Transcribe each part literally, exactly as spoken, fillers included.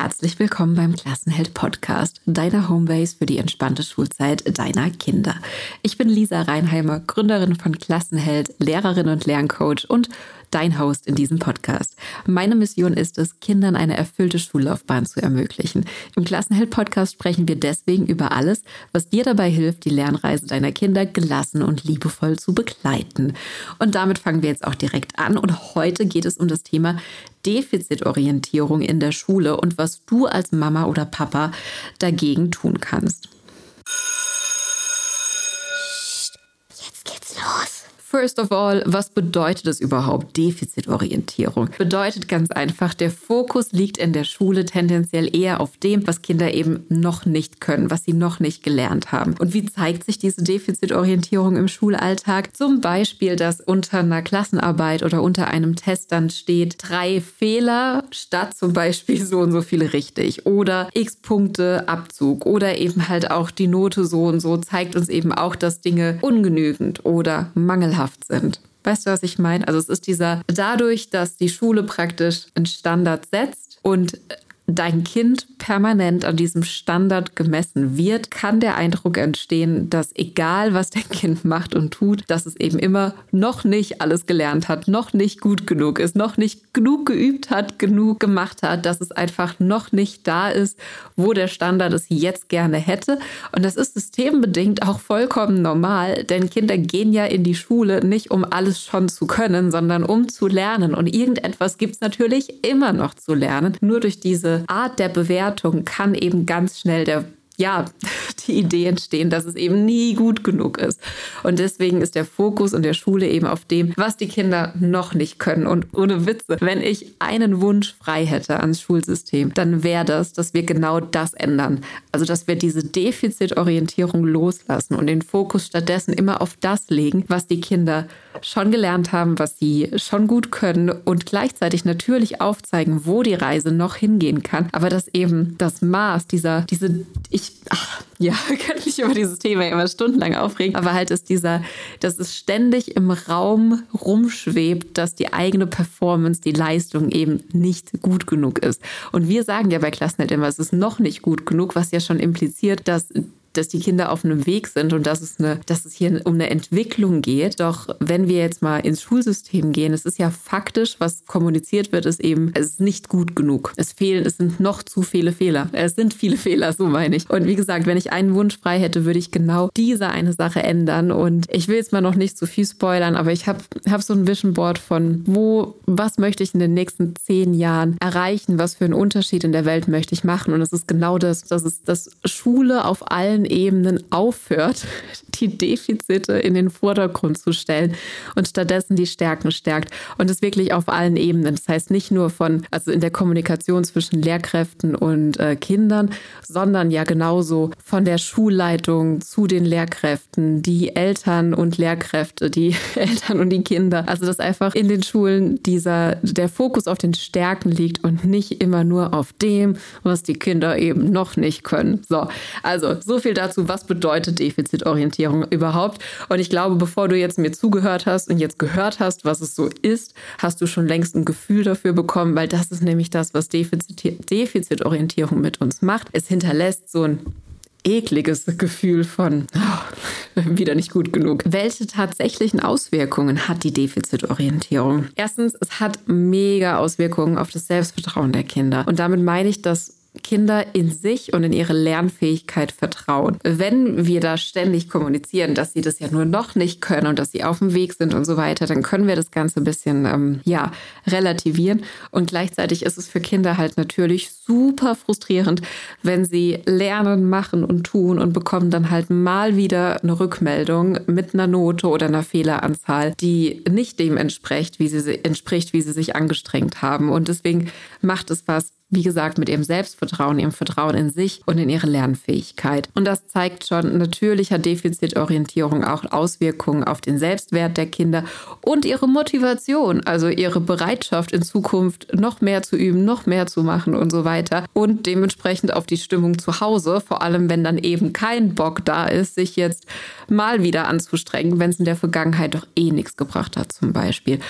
Herzlich willkommen beim Klassenheld-Podcast, deiner Homebase für die entspannte Schulzeit deiner Kinder. Ich bin Lisa Reinheimer, Gründerin von Klassenheld, Lehrerin und Lerncoach und dein Host in diesem Podcast. Meine Mission ist es, Kindern eine erfüllte Schullaufbahn zu ermöglichen. Im Klassenheld-Podcast sprechen wir deswegen über alles, was dir dabei hilft, die Lernreise deiner Kinder gelassen und liebevoll zu begleiten. Und damit fangen wir jetzt auch direkt an. Und heute geht es um das Thema Defizitorientierung in der Schule und was du als Mama oder Papa dagegen tun kannst. Jetzt geht's los. First of all, was bedeutet es überhaupt, Defizitorientierung? Bedeutet ganz einfach, der Fokus liegt in der Schule tendenziell eher auf dem, was Kinder eben noch nicht können, was sie noch nicht gelernt haben. Und wie zeigt sich diese Defizitorientierung im Schulalltag? Zum Beispiel, dass unter einer Klassenarbeit oder unter einem Test dann steht, drei Fehler statt zum Beispiel so und so viele richtig oder x Punkte Abzug oder eben halt auch die Note so und so zeigt uns eben auch, dass Dinge ungenügend oder mangelhaft sind. Weißt du, was ich meine? Also es ist dieser, dadurch, dass die Schule praktisch einen Standard setzt und dein Kind permanent an diesem Standard gemessen wird, kann der Eindruck entstehen, dass egal, was dein Kind macht und tut, dass es eben immer noch nicht alles gelernt hat, noch nicht gut genug ist, noch nicht genug geübt hat, genug gemacht hat, dass es einfach noch nicht da ist, wo der Standard es jetzt gerne hätte. Und das ist systembedingt auch vollkommen normal, denn Kinder gehen ja in die Schule nicht, um alles schon zu können, sondern um zu lernen. Und irgendetwas gibt es natürlich immer noch zu lernen. Nur durch diese Art der Bewertung kann eben ganz schnell der ja, die Idee entstehen, dass es eben nie gut genug ist. Und deswegen ist der Fokus in der Schule eben auf dem, was die Kinder noch nicht können. Und ohne Witze, wenn ich einen Wunsch frei hätte ans Schulsystem, dann wäre das, dass wir genau das ändern. Also, dass wir diese Defizitorientierung loslassen und den Fokus stattdessen immer auf das legen, was die Kinder schon gelernt haben, was sie schon gut können und gleichzeitig natürlich aufzeigen, wo die Reise noch hingehen kann. Aber dass eben das Maß dieser, diese, ich, ach, ja, kann mich über dieses Thema immer stundenlang aufregen, aber halt ist dieser, dass es ständig im Raum rumschwebt, dass die eigene Performance, die Leistung eben nicht gut genug ist. Und wir sagen ja bei Klassenheld immer, es ist noch nicht gut genug, was ja schon impliziert, dass dass die Kinder auf einem Weg sind und dass es, eine, dass es hier um eine Entwicklung geht. Doch wenn wir jetzt mal ins Schulsystem gehen, es ist ja faktisch, was kommuniziert wird, ist eben, es ist nicht gut genug. Es fehlen, es sind noch zu viele Fehler. Es sind viele Fehler, so meine ich. Und wie gesagt, wenn ich einen Wunsch frei hätte, würde ich genau diese eine Sache ändern. Und ich will jetzt mal noch nicht zu viel spoilern, aber ich habe hab so ein Vision Board von, wo, was möchte ich in den nächsten zehn Jahren erreichen, was für einen Unterschied in der Welt möchte ich machen. Und es ist genau das, dass es, dass Schule auf allen Ebenen aufhört, die Defizite in den Vordergrund zu stellen und stattdessen die Stärken stärkt. Und das wirklich auf allen Ebenen. Das heißt nicht nur von, also in der Kommunikation zwischen Lehrkräften und äh, Kindern, sondern ja genauso von der Schulleitung zu den Lehrkräften, die Eltern und Lehrkräfte, die Eltern und die Kinder. Also dass einfach in den Schulen dieser, der Fokus auf den Stärken liegt und nicht immer nur auf dem, was die Kinder eben noch nicht können. So, also so viel dazu, was bedeutet Defizitorientierung überhaupt. Und ich glaube, bevor du jetzt mir zugehört hast und jetzt gehört hast, was es so ist, hast du schon längst ein Gefühl dafür bekommen, weil das ist nämlich das, was Defizit- Defizitorientierung mit uns macht. Es hinterlässt so ein ekliges Gefühl von oh, wieder nicht gut genug. Welche tatsächlichen Auswirkungen hat die Defizitorientierung? Erstens, es hat mega Auswirkungen auf das Selbstvertrauen der Kinder. Und damit meine ich, dass Kinder in sich und in ihre Lernfähigkeit vertrauen. Wenn wir da ständig kommunizieren, dass sie das ja nur noch nicht können und dass sie auf dem Weg sind und so weiter, dann können wir das Ganze ein bisschen ähm, ja, relativieren. Und gleichzeitig ist es für Kinder halt natürlich super frustrierend, wenn sie lernen, machen und tun und bekommen dann halt mal wieder eine Rückmeldung mit einer Note oder einer Fehleranzahl, die nicht dem entspricht, wie sie, entspricht, wie sie sich angestrengt haben. Und deswegen macht es was, wie gesagt, mit ihrem Selbstvertrauen, ihrem Vertrauen in sich und in ihre Lernfähigkeit. Und das zeigt schon, natürlich hat Defizitorientierung auch Auswirkungen auf den Selbstwert der Kinder und ihre Motivation, also ihre Bereitschaft in Zukunft noch mehr zu üben, noch mehr zu machen und so weiter. Und dementsprechend auf die Stimmung zu Hause, vor allem wenn dann eben kein Bock da ist, sich jetzt mal wieder anzustrengen, wenn es in der Vergangenheit doch eh nichts gebracht hat zum Beispiel.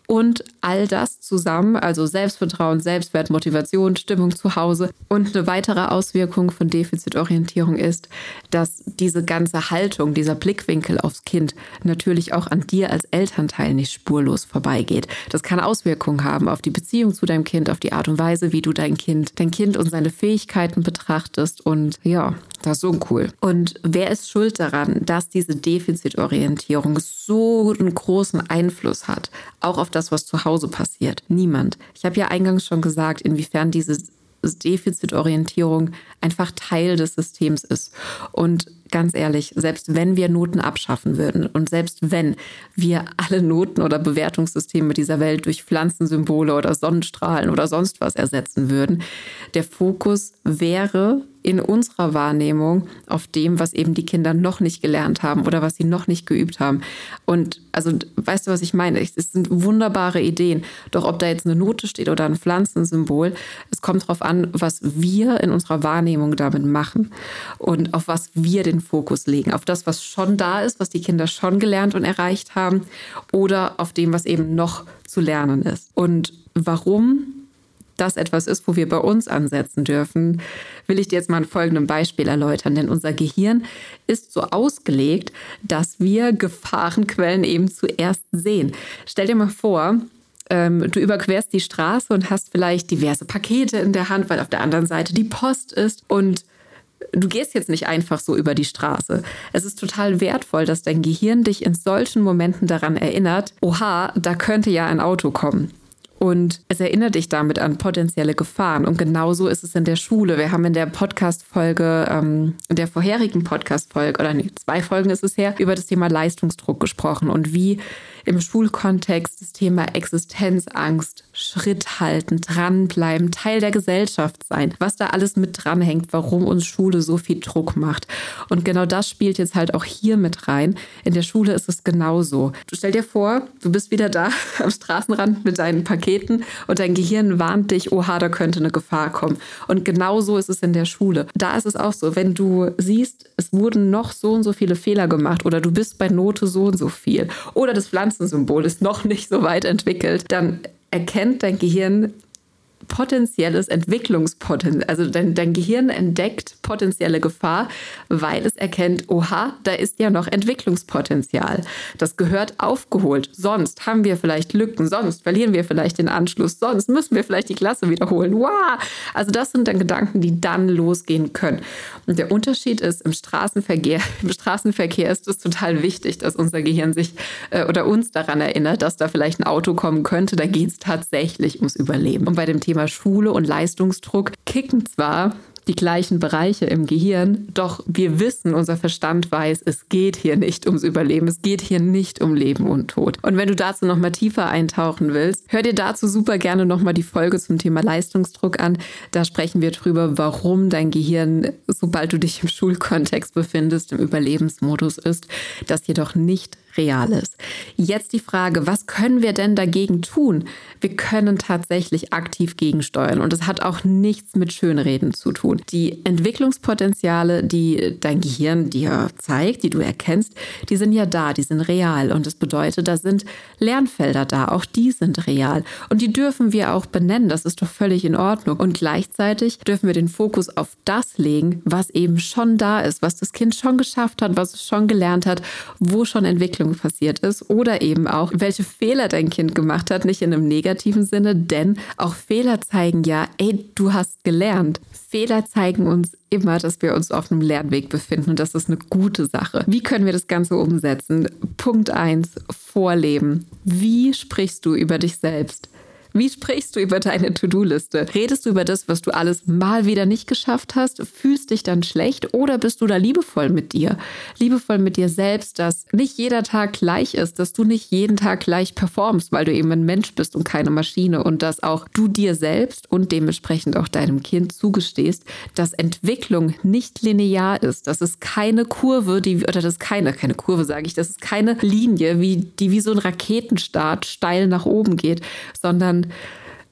Und all das zusammen, also Selbstvertrauen, Selbstwert, Motivation, Stimmung zu Hause. Und eine weitere Auswirkung von Defizitorientierung ist, dass diese ganze Haltung, dieser Blickwinkel aufs Kind natürlich auch an dir als Elternteil nicht spurlos vorbeigeht. Das kann Auswirkungen haben auf die Beziehung zu deinem Kind, auf die Art und Weise, wie du dein Kind, dein Kind und seine Fähigkeiten betrachtest. Und ja, das ist so cool. Und wer ist schuld daran, dass diese Defizitorientierung so einen großen Einfluss hat, auch auf das, was zu Hause passiert? Niemand. Ich habe ja eingangs schon gesagt, inwiefern diese Defizitorientierung einfach Teil des Systems ist. Und ganz ehrlich, selbst wenn wir Noten abschaffen würden und selbst wenn wir alle Noten oder Bewertungssysteme dieser Welt durch Pflanzensymbole oder Sonnenstrahlen oder sonst was ersetzen würden, der Fokus wäre in unserer Wahrnehmung auf dem, was eben die Kinder noch nicht gelernt haben oder was sie noch nicht geübt haben. Und also, weißt du, was ich meine? Es sind wunderbare Ideen. Doch ob da jetzt eine Note steht oder ein Pflanzensymbol, es kommt darauf an, was wir in unserer Wahrnehmung damit machen und auf was wir den Fokus legen. Auf das, was schon da ist, was die Kinder schon gelernt und erreicht haben oder auf dem, was eben noch zu lernen ist. Und warum das etwas ist, wo wir bei uns ansetzen dürfen, will ich dir jetzt mal ein folgendes Beispiel erläutern. Denn unser Gehirn ist so ausgelegt, dass wir Gefahrenquellen eben zuerst sehen. Stell dir mal vor, ähm, du überquerst die Straße und hast vielleicht diverse Pakete in der Hand, weil auf der anderen Seite die Post ist und du gehst jetzt nicht einfach so über die Straße. Es ist total wertvoll, dass dein Gehirn dich in solchen Momenten daran erinnert, oha, da könnte ja ein Auto kommen. Und es erinnert dich damit an potenzielle Gefahren. Und genauso ist es in der Schule. Wir haben in der Podcast-Folge, ähm, in der vorherigen Podcast-Folge, oder nee, zwei Folgen ist es her, über das Thema Leistungsdruck gesprochen und wie im Schulkontext das Thema Existenzangst, Schritt halten, dranbleiben, Teil der Gesellschaft sein, was da alles mit dranhängt, warum uns Schule so viel Druck macht. Und genau das spielt jetzt halt auch hier mit rein. In der Schule ist es genauso. Du stell dir vor, du bist wieder da am Straßenrand mit deinen Paketen und dein Gehirn warnt dich, oha, da könnte eine Gefahr kommen. Und genauso ist es in der Schule. Da ist es auch so, wenn du siehst, es wurden noch so und so viele Fehler gemacht oder du bist bei Note so und so viel oder das Pflanzensymbol ist noch nicht so weit entwickelt, dann erkennt dein Gehirn potenzielles Entwicklungspotenzial. Also dein, dein Gehirn entdeckt potenzielle Gefahr, weil es erkennt, oha, da ist ja noch Entwicklungspotenzial. Das gehört aufgeholt. Sonst haben wir vielleicht Lücken, sonst verlieren wir vielleicht den Anschluss, sonst müssen wir vielleicht die Klasse wiederholen. Wow! Also das sind dann Gedanken, die dann losgehen können. Und der Unterschied ist, im Straßenverkehr, im Straßenverkehr ist es total wichtig, dass unser Gehirn sich äh, oder uns daran erinnert, dass da vielleicht ein Auto kommen könnte. Da geht es tatsächlich ums Überleben. Und bei dem Thema Schule und Leistungsdruck kicken zwar die gleichen Bereiche im Gehirn, doch wir wissen, unser Verstand weiß, es geht hier nicht ums Überleben, es geht hier nicht um Leben und Tod. Und wenn du dazu noch mal tiefer eintauchen willst, hör dir dazu super gerne noch mal die Folge zum Thema Leistungsdruck an. Da sprechen wir drüber, warum dein Gehirn, sobald du dich im Schulkontext befindest, im Überlebensmodus ist, das jedoch nicht real ist. Jetzt die Frage, was können wir denn dagegen tun? Wir können tatsächlich aktiv gegensteuern und es hat auch nichts mit Schönreden zu tun. Die Entwicklungspotenziale, die dein Gehirn dir zeigt, die du erkennst, die sind ja da, die sind real und das bedeutet, da sind Lernfelder da, auch die sind real und die dürfen wir auch benennen, das ist doch völlig in Ordnung und gleichzeitig dürfen wir den Fokus auf das legen, was eben schon da ist, was das Kind schon geschafft hat, was es schon gelernt hat, wo schon Entwicklung passiert ist oder eben auch, welche Fehler dein Kind gemacht hat, nicht in einem negativen Sinne, denn auch Fehler zeigen ja, ey, du hast gelernt. Fehler zeigen uns immer, dass wir uns auf einem Lernweg befinden und das ist eine gute Sache. Wie können wir das Ganze umsetzen? Punkt eins, Vorleben. Wie sprichst du über dich selbst? Wie sprichst du über deine To-Do-Liste? Redest du über das, was du alles mal wieder nicht geschafft hast? Fühlst dich dann schlecht oder bist du da liebevoll mit dir? Liebevoll mit dir selbst, dass nicht jeder Tag gleich ist, dass du nicht jeden Tag gleich performst, weil du eben ein Mensch bist und keine Maschine und dass auch du dir selbst und dementsprechend auch deinem Kind zugestehst, dass Entwicklung nicht linear ist, dass es keine Kurve, die oder das ist keine, keine Kurve sage ich, das ist keine Linie, wie, die wie so ein Raketenstart steil nach oben geht, sondern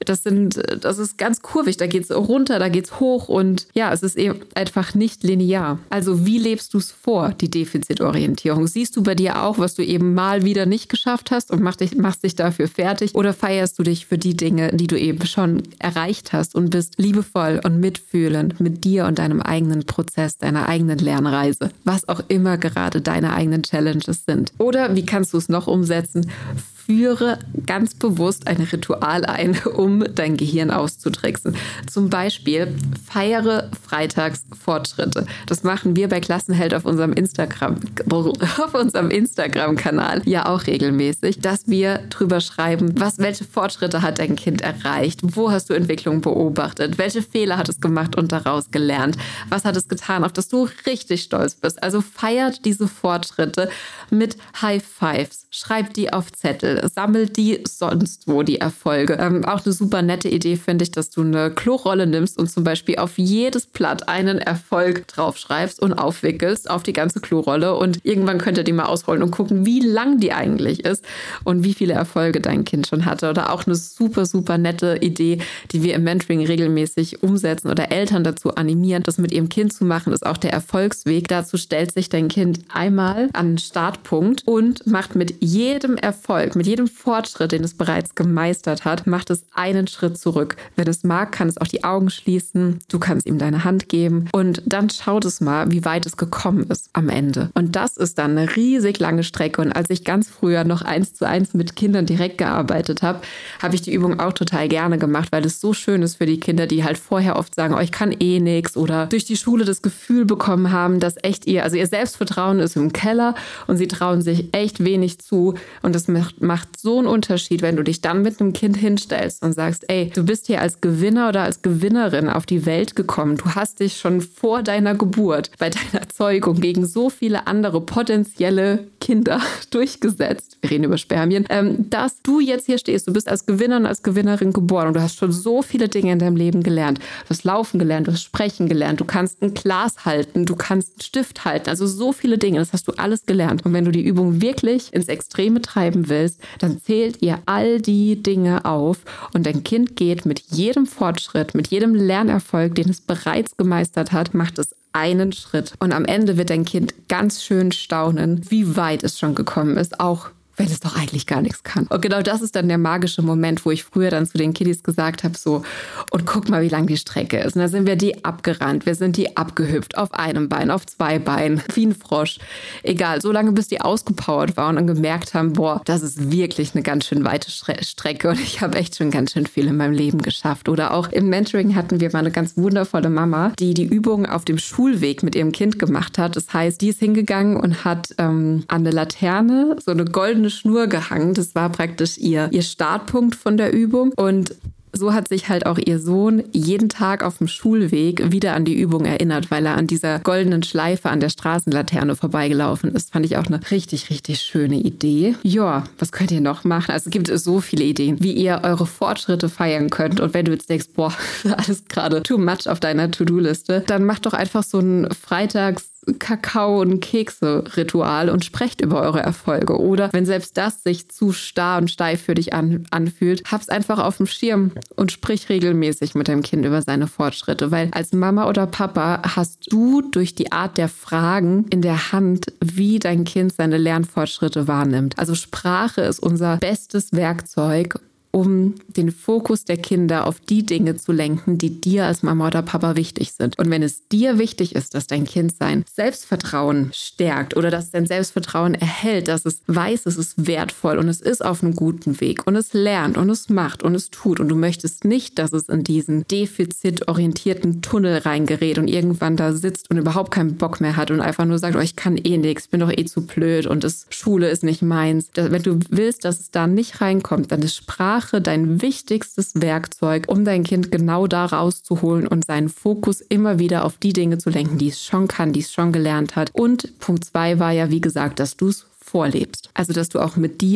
das sind, das ist ganz kurvig, da geht's runter, da geht's hoch und ja, es ist eben einfach nicht linear. Also wie lebst du es vor, die Defizitorientierung? Siehst du bei dir auch, was du eben mal wieder nicht geschafft hast und machst dich, machst dich dafür fertig oder feierst du dich für die Dinge, die du eben schon erreicht hast und bist liebevoll und mitfühlend mit dir und deinem eigenen Prozess, deiner eigenen Lernreise, was auch immer gerade deine eigenen Challenges sind? Oder wie kannst du es noch umsetzen? Führe ganz bewusst ein Ritual ein, um dein Gehirn auszutricksen. Zum Beispiel feiere freitags Fortschritte. Das machen wir bei Klassenheld auf unserem Instagram, auf unserem Instagram-Kanal ja auch regelmäßig, dass wir drüber schreiben, was, welche Fortschritte hat dein Kind erreicht? Wo hast du Entwicklung beobachtet? Welche Fehler hat es gemacht und daraus gelernt? Was hat es getan, auf das du richtig stolz bist? Also feiert diese Fortschritte mit High Fives. Schreibt die auf Zettel. Sammelt die sonst wo, die Erfolge. Ähm, auch eine super nette Idee finde ich, dass du eine Klorolle nimmst und zum Beispiel auf jedes Blatt einen Erfolg draufschreibst und aufwickelst auf die ganze Klorolle und irgendwann könnt ihr die mal ausrollen und gucken, wie lang die eigentlich ist und wie viele Erfolge dein Kind schon hatte. Oder auch eine super, super nette Idee, die wir im Mentoring regelmäßig umsetzen oder Eltern dazu animieren, das mit ihrem Kind zu machen, ist auch der Erfolgsweg. Dazu stellt sich dein Kind einmal an den Startpunkt und macht mit jedem Erfolg, mit jedem Fortschritt, den es bereits gemeistert hat, macht es einen Schritt zurück. Wenn es mag, kann es auch die Augen schließen. Du kannst ihm deine Hand geben und dann schaut es mal, wie weit es gekommen ist am Ende. Und das ist dann eine riesig lange Strecke. Und als ich ganz früher noch eins zu eins mit Kindern direkt gearbeitet habe, habe ich die Übung auch total gerne gemacht, weil es so schön ist für die Kinder, die halt vorher oft sagen, oh, ich kann eh nichts oder durch die Schule das Gefühl bekommen haben, dass echt ihr, also ihr Selbstvertrauen ist im Keller und sie trauen sich echt wenig zu. Und das macht, macht so einen Unterschied, wenn du dich dann mit einem Kind hinstellst und sagst, ey, du bist hier als Gewinner oder als Gewinnerin auf die Welt gekommen. Du hast dich schon vor deiner Geburt, bei deiner Zeugung gegen so viele andere potenzielle Kinder durchgesetzt. Wir reden über Spermien, ähm, dass du jetzt hier stehst. Du bist als Gewinner und als Gewinnerin geboren und du hast schon so viele Dinge in deinem Leben gelernt. Du hast laufen gelernt, du hast sprechen gelernt, du kannst ein Glas halten, du kannst einen Stift halten. Also so viele Dinge, das hast du alles gelernt. Und wenn du die Übung wirklich ins Extreme treiben willst, dann zählt ihr all die Dinge auf und dein Kind geht mit jedem Fortschritt, mit jedem Lernerfolg, den es bereits gemeistert hat, macht es einen Schritt. Und am Ende wird dein Kind ganz schön staunen, wie weit es schon gekommen ist, auch wenn es doch eigentlich gar nichts kann. Und genau das ist dann der magische Moment, wo ich früher dann zu den Kiddies gesagt habe, so, und guck mal, wie lang die Strecke ist. Und da sind wir die abgerannt, wir sind die abgehüpft, auf einem Bein, auf zwei Beinen, wie ein Frosch. Egal, so lange, bis die ausgepowert waren und gemerkt haben, boah, das ist wirklich eine ganz schön weite Strecke und ich habe echt schon ganz schön viel in meinem Leben geschafft. Oder auch im Mentoring hatten wir mal eine ganz wundervolle Mama, die die Übung auf dem Schulweg mit ihrem Kind gemacht hat. Das heißt, die ist hingegangen und hat ähm, an eine Laterne so eine goldene Schnur gehangen. Das war praktisch ihr, ihr Startpunkt von der Übung. Und so hat sich halt auch ihr Sohn jeden Tag auf dem Schulweg wieder an die Übung erinnert, weil er an dieser goldenen Schleife an der Straßenlaterne vorbeigelaufen ist. Fand ich auch eine richtig, richtig schöne Idee. Ja, was könnt ihr noch machen? Also es gibt so viele Ideen, wie ihr eure Fortschritte feiern könnt. Und wenn du jetzt denkst, boah, alles gerade too much auf deiner To-Do-Liste, dann mach doch einfach so ein Freitags Kakao- und Kekse-Ritual und sprecht über eure Erfolge. Oder wenn selbst das sich zu starr und steif für dich an, anfühlt, hab's einfach auf dem Schirm und sprich regelmäßig mit deinem Kind über seine Fortschritte. Weil als Mama oder Papa hast du durch die Art der Fragen in der Hand, wie dein Kind seine Lernfortschritte wahrnimmt. Also Sprache ist unser bestes Werkzeug, um den Fokus der Kinder auf die Dinge zu lenken, die dir als Mama oder Papa wichtig sind. Und wenn es dir wichtig ist, dass dein Kind sein Selbstvertrauen stärkt oder dass es sein Selbstvertrauen erhält, dass es weiß, es ist wertvoll und es ist auf einem guten Weg und es lernt und es macht und es tut und du möchtest nicht, dass es in diesen defizitorientierten Tunnel reingerät und irgendwann da sitzt und überhaupt keinen Bock mehr hat und einfach nur sagt, oh, ich kann eh nichts, bin doch eh zu blöd und das Schule ist nicht meins. Wenn du willst, dass es da nicht reinkommt, dann ist Sprache dein wichtigstes Werkzeug, um dein Kind genau da rauszuholen und seinen Fokus immer wieder auf die Dinge zu lenken, die es schon kann, die es schon gelernt hat. Und Punkt zwei war ja, wie gesagt, dass du es vorlebst. Also, dass du auch mit dir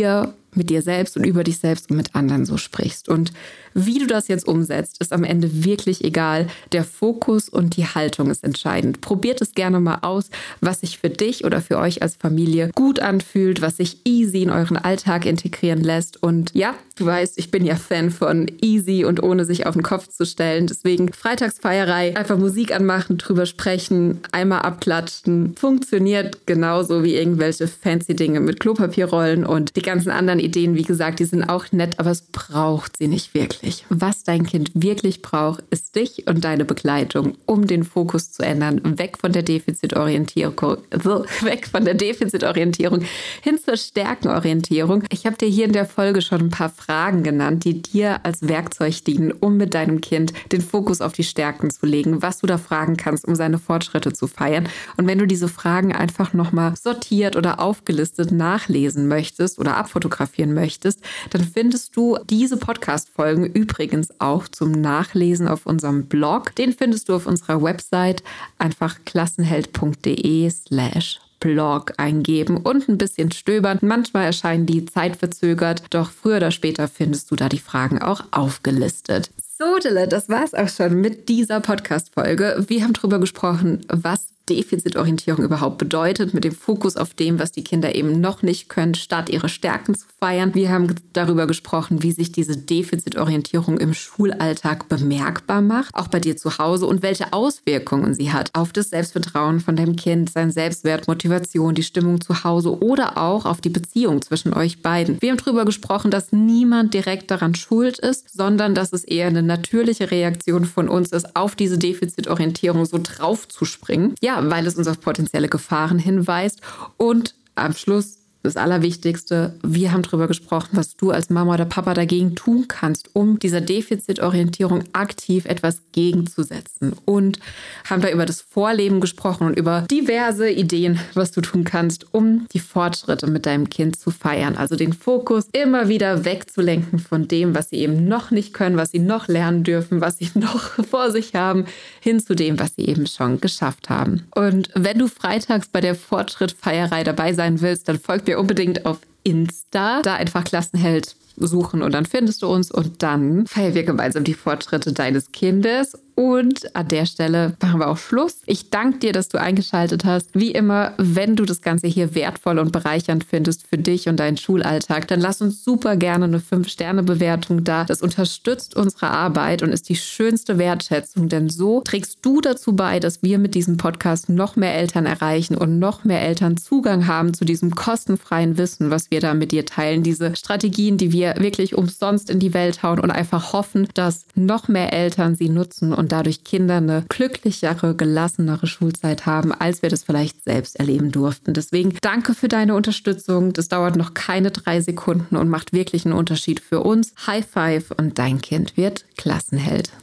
mit dir selbst und über dich selbst und mit anderen so sprichst. Und wie du das jetzt umsetzt, ist am Ende wirklich egal. Der Fokus und die Haltung ist entscheidend. Probiert es gerne mal aus, was sich für dich oder für euch als Familie gut anfühlt, was sich easy in euren Alltag integrieren lässt. Und ja, du weißt, ich bin ja Fan von easy und ohne sich auf den Kopf zu stellen. Deswegen Freitagsfeierei, einfach Musik anmachen, drüber sprechen, einmal abklatschen. Funktioniert genauso wie irgendwelche fancy Dinge mit Klopapierrollen und die ganzen anderen Ideen, wie gesagt, die sind auch nett, aber es braucht sie nicht wirklich. Was dein Kind wirklich braucht, ist dich und deine Begleitung, um den Fokus zu ändern, weg von der Defizitorientierung, weg von der Defizitorientierung hin zur Stärkenorientierung. Ich habe dir hier in der Folge schon ein paar Fragen genannt, die dir als Werkzeug dienen, um mit deinem Kind den Fokus auf die Stärken zu legen, was du da fragen kannst, um seine Fortschritte zu feiern. Und wenn du diese Fragen einfach nochmal sortiert oder aufgelistet nachlesen möchtest oder abfotografieren möchtest, dann findest du diese Podcast-Folgen übrigens auch zum Nachlesen auf unserem Blog. Den findest du auf unserer Website. Einfach klassenheld.de slash Blog eingeben und ein bisschen stöbern. Manchmal erscheinen die zeitverzögert, doch früher oder später findest du da die Fragen auch aufgelistet. So, Dille, das war's auch schon mit dieser Podcast-Folge. Wir haben darüber gesprochen, was Defizitorientierung überhaupt bedeutet, mit dem Fokus auf dem, was die Kinder eben noch nicht können, statt ihre Stärken zu feiern. Wir haben darüber gesprochen, wie sich diese Defizitorientierung im Schulalltag bemerkbar macht, auch bei dir zu Hause, und welche Auswirkungen sie hat auf das Selbstvertrauen von deinem Kind, sein Selbstwert, Motivation, die Stimmung zu Hause oder auch auf die Beziehung zwischen euch beiden. Wir haben darüber gesprochen, dass niemand direkt daran schuld ist, sondern dass es eher eine natürliche Reaktion von uns ist, auf diese Defizitorientierung so drauf zu springen. Ja, weil es uns auf potenzielle Gefahren hinweist. Und am Schluss das Allerwichtigste, wir haben darüber gesprochen, was du als Mama oder Papa dagegen tun kannst, um dieser Defizitorientierung aktiv etwas gegenzusetzen. Und haben da über das Vorleben gesprochen und über diverse Ideen, was du tun kannst, um die Fortschritte mit deinem Kind zu feiern. Also den Fokus immer wieder wegzulenken von dem, was sie eben noch nicht können, was sie noch lernen dürfen, was sie noch vor sich haben, hin zu dem, was sie eben schon geschafft haben. Und wenn du freitags bei der Fortschrittfeierei dabei sein willst, dann folg mir unbedingt auf Insta, da einfach Klassenheld suchen und dann findest du uns und dann feiern wir gemeinsam die Fortschritte deines Kindes. Und an der Stelle machen wir auch Schluss. Ich danke dir, dass du eingeschaltet hast. Wie immer, wenn du das Ganze hier wertvoll und bereichernd findest für dich und deinen Schulalltag, dann lass uns super gerne eine fünf Sterne Bewertung da. Das unterstützt unsere Arbeit und ist die schönste Wertschätzung, denn so trägst du dazu bei, dass wir mit diesem Podcast noch mehr Eltern erreichen und noch mehr Eltern Zugang haben zu diesem kostenfreien Wissen, was wir da mit dir teilen. Diese Strategien, die wir wirklich umsonst in die Welt hauen und einfach hoffen, dass noch mehr Eltern sie nutzen und dadurch Kinder eine glücklichere, gelassenere Schulzeit haben, als wir das vielleicht selbst erleben durften. Deswegen danke für deine Unterstützung. Das dauert noch keine drei Sekunden und macht wirklich einen Unterschied für uns. High Five und dein Kind wird Klassenheld.